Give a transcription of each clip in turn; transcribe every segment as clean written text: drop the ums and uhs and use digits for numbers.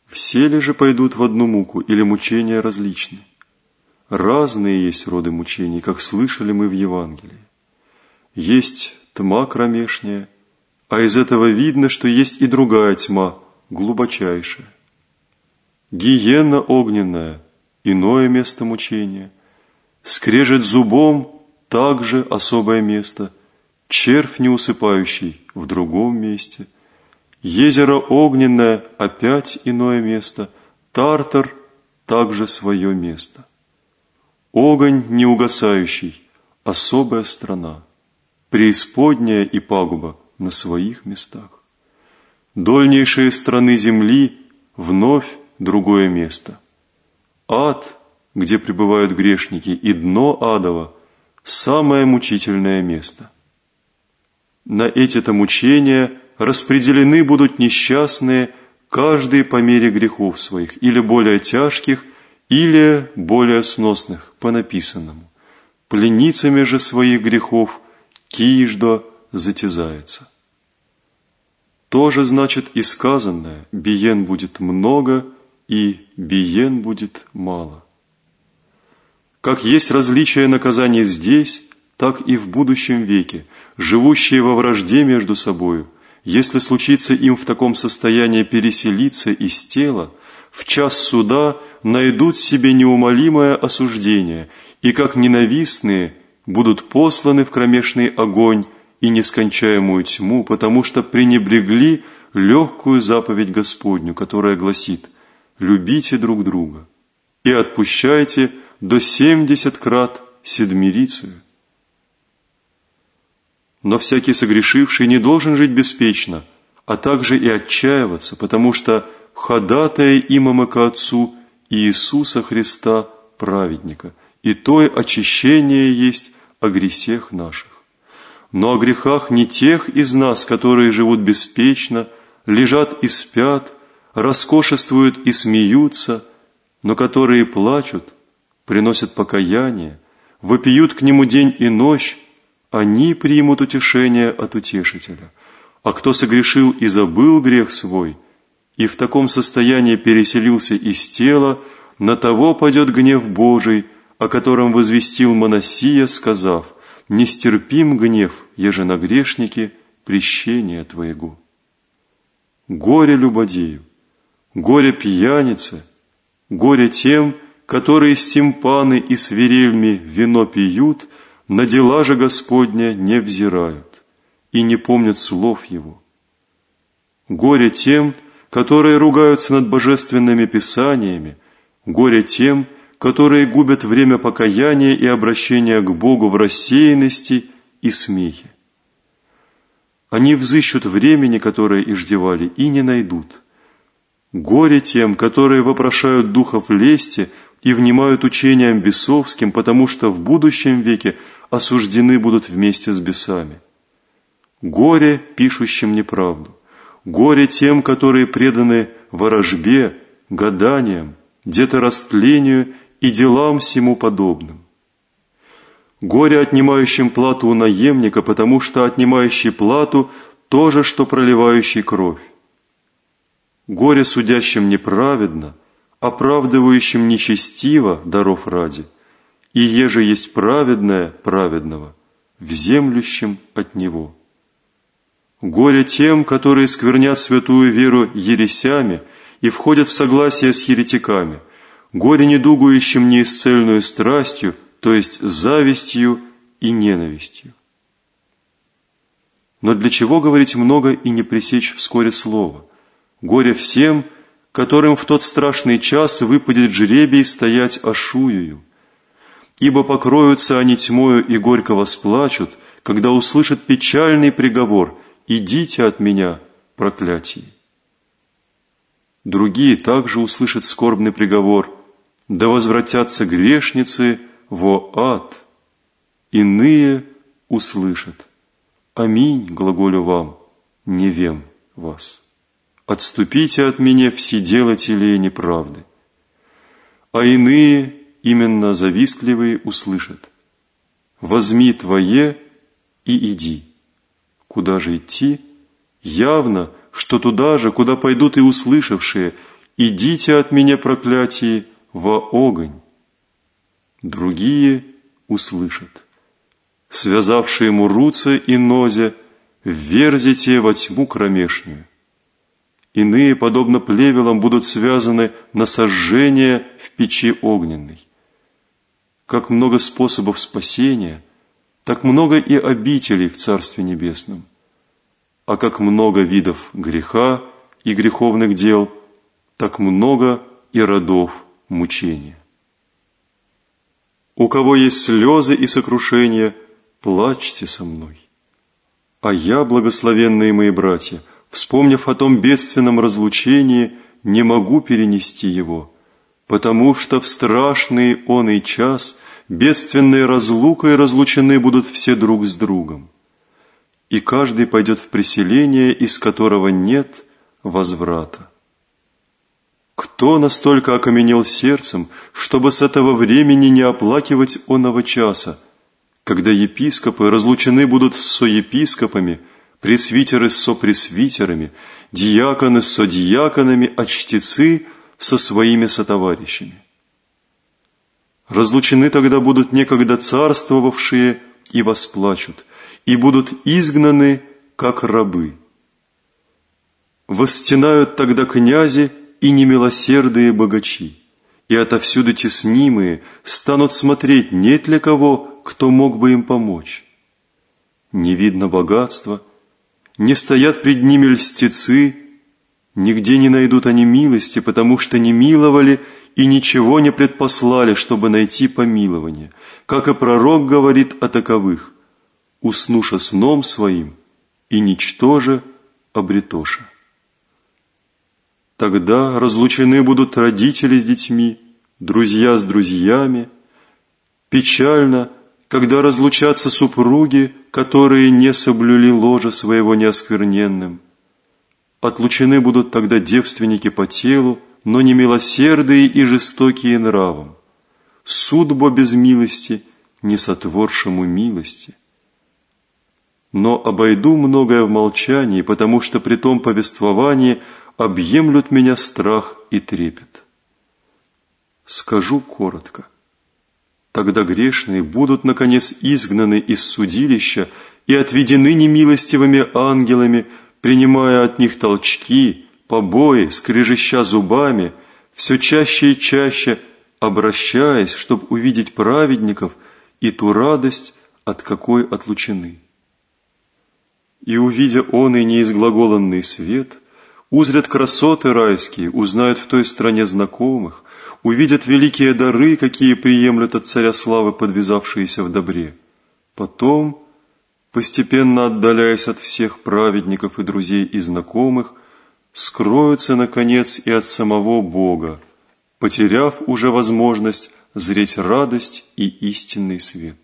Все ли же пойдут в одну муку, или мучения различны? Разные есть роды мучений, как слышали мы в Евангелии. Есть тьма кромешняя, а из этого видно, что есть и другая тьма, глубочайшая. Гиенна огненная, иное место мучения. Скрежет зубом, также особое место. Червь неусыпающий в другом месте. Езеро огненное, опять иное место. Тартар, также свое место. Огонь неугасающий, особая страна. Преисподняя и пагуба на своих местах. Дольнейшие страны земли, вновь другое место. Ад, где пребывают грешники, и дно адово, самое мучительное место. На эти-то мучения распределены будут несчастные, каждый по мере грехов своих, или более тяжких, или более сносных, по написанному. Пленницами же своих грехов киждо затязается. То же значит и сказанное: биен будет много, и биен будет мало. Как есть различие наказаний здесь, так и в будущем веке, живущие во вражде между собою, если случится им в таком состоянии переселиться из тела, в час суда найдут себе неумолимое осуждение, и как ненавистные будут посланы в кромешный огонь и нескончаемую тьму, потому что пренебрегли легкую заповедь Господню, которая гласит: «Любите друг друга и отпущайте до 70 крат седмирицию». Но всякий согрешивший не должен жить беспечно, а также и отчаиваться, потому что ходатая имаме ко Отцу Иисуса Христа, праведника, и тое очищение есть о гресех наших. Но о грехах не тех из нас, которые живут беспечно, лежат и спят, роскошествуют и смеются, но которые плачут, приносят покаяние, вопиют к Нему день и ночь, они примут утешение от Утешителя. А кто согрешил и забыл грех свой, и в таком состоянии переселился из тела, на того падет гнев Божий, о котором возвестил Моносия, сказав: «Нестерпим гнев, еже на грешнике прещения Твоего». Горе любодею, горе пьянице, горе тем, которые с тимпаны и свирельми вино пьют, на дела же Господня не взирают и не помнят слов Его. Горе тем, которые ругаются над божественными писаниями, горе тем, которые губят время покаяния и обращения к Богу в рассеянности и смехе. Они взыщут времени, которое иждевали, и не найдут. Горе тем, которые вопрошают духов лести и внимают учениям бесовским, потому что в будущем веке осуждены будут вместе с бесами. Горе пишущим неправду, горе тем, которые преданы ворожбе, гаданиям, деторастлению и делам всему подобным. Горе отнимающим плату у наемника, потому что отнимающий плату то же, что проливающий кровь. Горе судящим неправедно, оправдывающим нечестиво даров ради, и еже есть праведное праведного, вземлющим от него. Горе тем, которые сквернят святую веру ересями и входят в согласие с еретиками, горе недугующим неисцельную страстью, то есть завистью и ненавистью. Но для чего говорить много и не пресечь вскоре слово? Горе всем, которым в тот страшный час выпадет жребий стоять ошуею. Ибо покроются они тьмою и горько восплачут, когда услышат печальный приговор: «Идите от меня, проклятие». Другие также услышат скорбный приговор: «Да возвратятся грешницы во ад». Иные услышат: «Аминь, глаголю вам, не вем вас. Отступите от меня, все делатели неправды». А иные, именно завистливые, услышат: «Возьми твое и иди». Куда же идти? Явно, что туда же, куда пойдут и услышавшие, идите от меня, проклятие, во огонь. Другие услышат. Связавшие ему руцы и нозе, вверзите во тьму кромешную. Иные, подобно плевелам, будут связаны на сожжение в печи огненной. Как много способов спасения, так много и обителей в Царстве Небесном. А как много видов греха и греховных дел, так много и родов мучения. У кого есть слезы и сокрушения, плачьте со мной. А я, благословенные мои братья, вспомнив о том бедственном разлучении, не могу перенести его, потому что в страшный оный час бедственной разлукой разлучены будут все друг с другом, и каждый пойдет в преселение, из которого нет возврата. Кто настолько окаменел сердцем, чтобы с этого времени не оплакивать оного часа, когда епископы разлучены будут с соепископами, пресвитеры с сопресвитерами, диаконы с содиаконами, а чтецы со своими сотоварищами? Разлучены тогда будут некогда царствовавшие и восплачут, и будут изгнаны, как рабы. Восстенают тогда князи и немилосердые богачи, и отовсюду теснимые станут смотреть, нет ли кого, кто мог бы им помочь. Не видно богатства, не стоят пред ними льстецы, нигде не найдут они милости, потому что не миловали и ничего не предпослали, чтобы найти помилование, как и пророк говорит о таковых: уснуша сном своим, и ничтоже обретоша. Тогда разлучены будут родители с детьми, друзья с друзьями. Печально, когда разлучатся супруги, которые не соблюли ложа своего неоскверненным. Отлучены будут тогда девственники по телу, но не милосердые и жестокие нравом. Суд бо без милости, не сотворшему милости. Но обойду многое в молчании, потому что при том повествовании объемлют меня страх и трепет. Скажу коротко. Тогда грешные будут, наконец, изгнаны из судилища и отведены немилостивыми ангелами, принимая от них толчки, побои, скрежеща зубами, все чаще и чаще обращаясь, чтобы увидеть праведников и ту радость, от какой отлучены. И, увидя он и неизглаголанный свет, узрят красоты райские, узнают в той стране знакомых, увидят великие дары, какие приемлют от царя славы подвязавшиеся в добре. Потом, постепенно отдаляясь от всех праведников и друзей и знакомых, скроются, наконец, и от самого Бога, потеряв уже возможность зреть радость и истинный свет.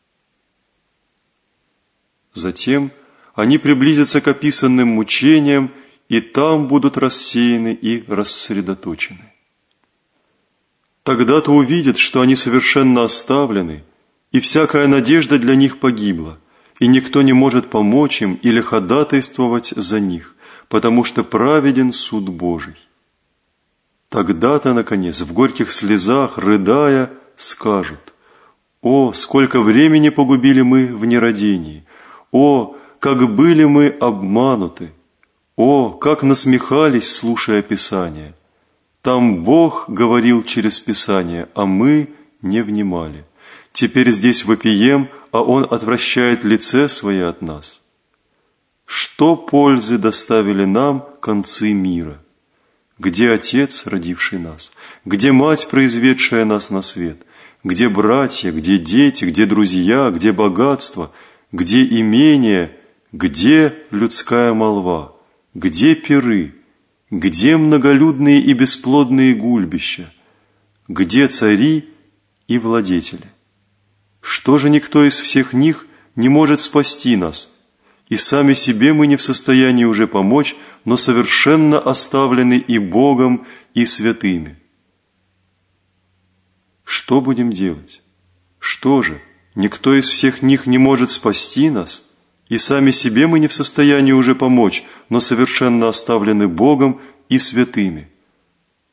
Затем они приблизятся к описанным мучениям, и там будут рассеяны и рассредоточены. Тогда-то увидят, что они совершенно оставлены, и всякая надежда для них погибла, и никто не может помочь им или ходатайствовать за них, потому что праведен суд Божий. Тогда-то, наконец, в горьких слезах, рыдая, скажут: «О, сколько времени погубили мы в нерадении! О, как были мы обмануты! О, как насмехались, слушая Писание! Там Бог говорил через Писание, а мы не внимали. Теперь здесь вопием, а Он отвращает лице Свое от нас. Что пользы доставили нам концы мира? Где Отец, родивший нас? Где Мать, произведшая нас на свет? Где братья, где дети, где друзья, где богатство, где имение, где людская молва? Где пиры? Где многолюдные и бесплодные гульбища? Где цари и владетели? Что же никто из всех них не может спасти нас? И сами себе мы не в состоянии уже помочь, но совершенно оставлены и Богом, и святыми. Что будем делать? Что же, никто из всех них не может спасти нас? И сами себе мы не в состоянии уже помочь, но совершенно оставлены Богом и святыми.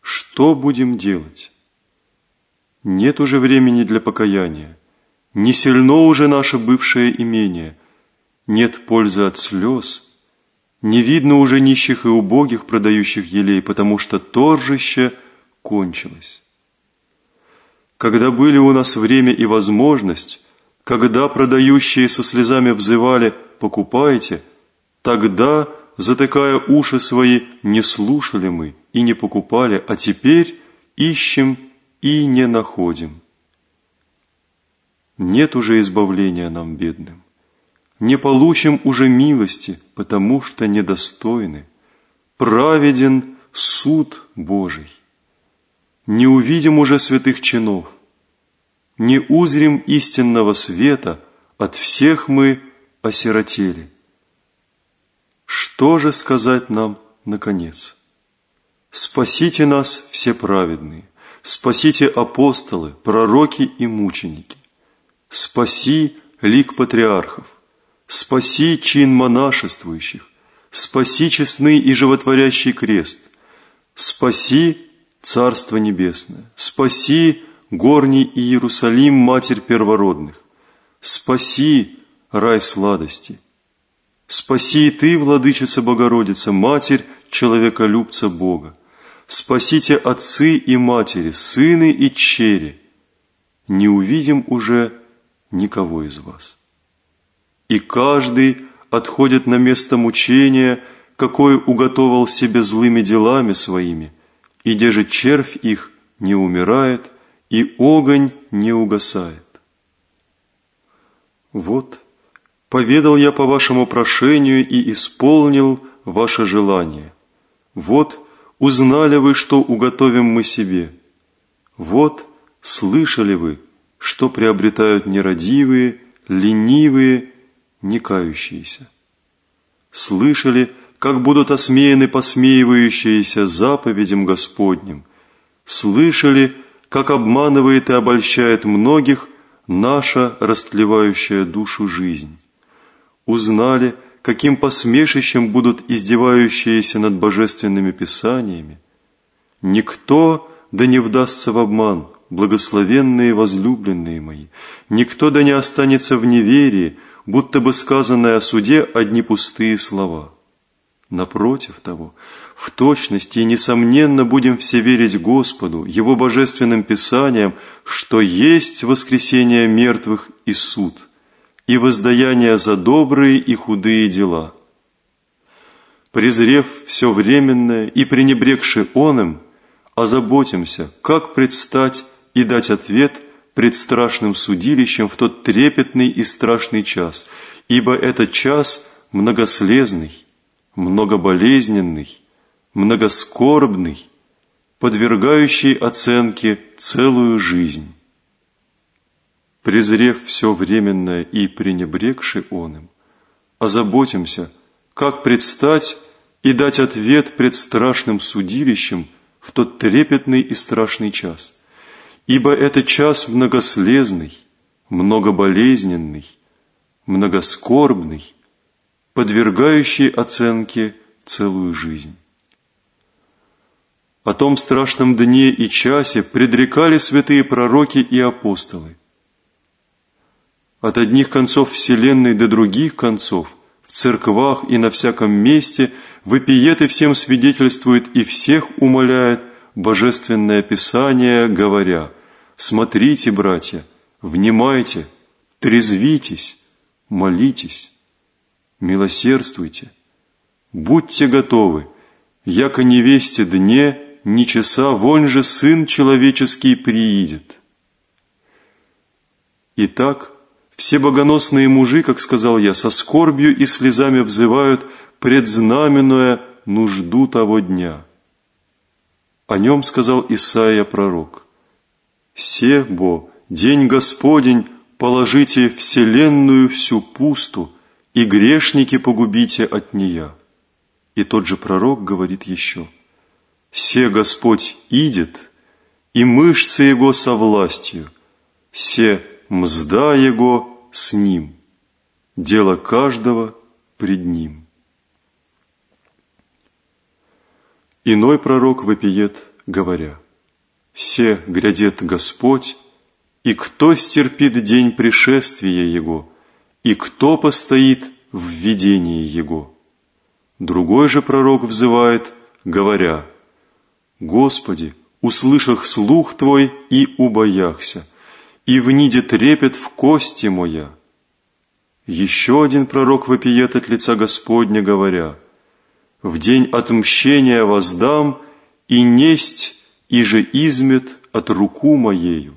Что будем делать? Нет уже времени для покаяния. Не сильно уже наше бывшее имение. Нет пользы от слез. Не видно уже нищих и убогих, продающих елей, потому что торжище кончилось. Когда были у нас время и возможность, когда продающие со слезами взывали «покупайте», тогда, затыкая уши свои, не слушали мы и не покупали, а теперь ищем и не находим. Нет уже избавления нам, бедным. Не получим уже милости, потому что недостойны. Праведен суд Божий. Не увидим уже святых чинов. Не узрим истинного света, от всех мы осиротели. Что же сказать нам наконец? Спасите нас, все праведные, спасите апостолы, пророки и мученики. Спаси лик патриархов, спаси чин монашествующих, спаси честный и животворящий крест, спаси Царство Небесное, спаси горний Иерусалим, Матерь первородных, спаси рай сладости, спаси и Ты, Владычица Богородица, Матерь человеколюбца Бога, спасите отцы и матери, сыны и чери, не увидим уже никого из вас. И каждый отходит на место мучения, какое уготовал себе злыми делами своими, и где же червь их не умирает, и огонь не угасает. Вот, поведал я по вашему прошению и исполнил ваше желание. Вот, узнали вы, что уготовим мы себе. Вот, слышали вы, что приобретают нерадивые, ленивые, не кающиеся. Слышали, как будут осмеяны посмеивающиеся заповедям Господним. Слышали, как обманывает и обольщает многих наша растлевающая душу жизнь. Узнали, каким посмешищем будут издевающиеся над божественными писаниями. Никто да не вдастся в обман, благословенные возлюбленные мои, никто да не останется в неверии, будто бы сказанное о суде одни пустые слова. Напротив того, в точности и несомненно будем все верить Господу, Его божественным писаниям, что есть воскресение мертвых и суд, и воздаяние за добрые и худые дела. Презрев все временное и пренебрегши оным, озаботимся, как предстать и дать ответ пред страшным судилищем в тот трепетный и страшный час, ибо этот час многослезный, многоболезненный, многоскорбный, подвергающий оценке целую жизнь. Презрев все временное и пренебрегши оным, озаботимся, как предстать и дать ответ пред страшным судилищем в тот трепетный и страшный час, ибо это час многослезный, многоболезненный, многоскорбный, подвергающий оценке целую жизнь. О том страшном дне и часе предрекали святые пророки и апостолы. От одних концов вселенной до других концов, в церквах и на всяком месте, вопиет и всем свидетельствует и всех умоляет Божественное Писание, говоря: «Смотрите, братья, внимайте, трезвитесь, молитесь, милосердствуйте, будьте готовы, яко невесте дне, ни часа, вон же Сын Человеческий приидет». Итак, все богоносные мужи, как сказал я, со скорбью и слезами взывают предзнаменуя нужду того дня. О нем сказал Исаия пророк: «Се бо, день Господень, положите вселенную всю пусту, и грешники погубите от нея». И тот же пророк говорит еще: «Се Господь идет, и мышцы Его со властью, се мзда Его с Ним, дело каждого пред Ним». Иной пророк вопиет говоря: «Се грядет Господь, и кто стерпит день пришествия Его, и кто постоит в видении Его?» Другой же пророк взывает, говоря: «Господи, услышах слух Твой и убояхся, и вниде трепет в кости моя». Еще один пророк вопиет от лица Господня, говоря: «В день отмщения воздам, и несть, и же измет от руку моею».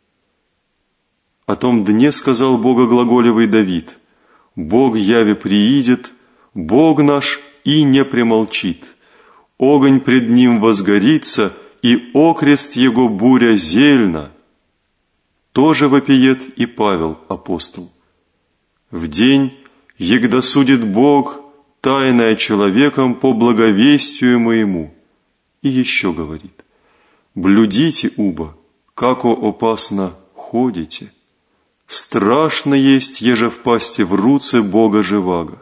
О том дне сказал богоглаголевый Давид: «Бог яви приидет, Бог наш и не премолчит. Огонь пред Ним возгорится, и окрест Его буря зельна». Тоже вопиет и Павел, апостол: «В день, егда судит Бог, тайное человеком по благовестию моему». И еще говорит: «Блюдите убо, како опасно ходите. Страшно есть, еже впасти в руце Бога живаго».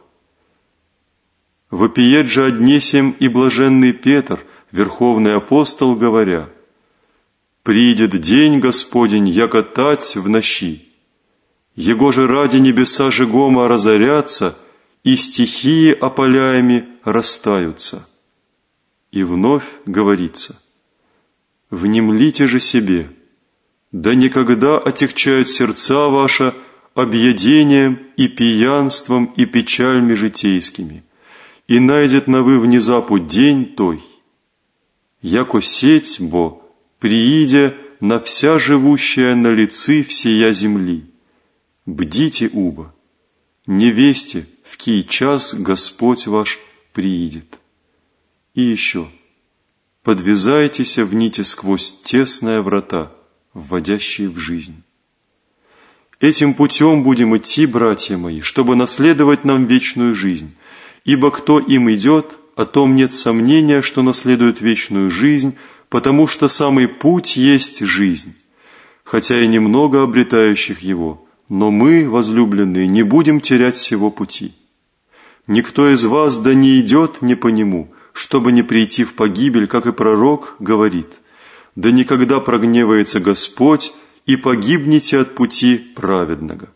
Вопиет же однесем и блаженный Петр, верховный апостол, говоря: «Придет день Господень, яко тать в нощи. Его же ради небеса жегома разорятся, и стихии опаляеми растаются». И вновь говорится: «Внемлите же себе, да никогда отягчают сердца ваши объедением и пьянством и печальми житейскими, и найдет на вы внезапу день той, яко сеть бо приидя на вся живущая на лицы всея земли. Бдите убо, не весте, в кий час Господь ваш приидет». И еще: «Подвязайтеся в нити сквозь тесные врата, вводящие в жизнь». Этим путем будем идти, братья мои, чтобы наследовать нам вечную жизнь, ибо кто им идет, о том нет сомнения, что наследует вечную жизнь, потому что самый путь есть жизнь, хотя и немного обретающих его, но мы, возлюбленные, не будем терять сего пути. Никто из вас да не идет не по нему, чтобы не прийти в погибель, как и пророк говорит: «Да никогда прогневается Господь, и погибнете от пути праведного».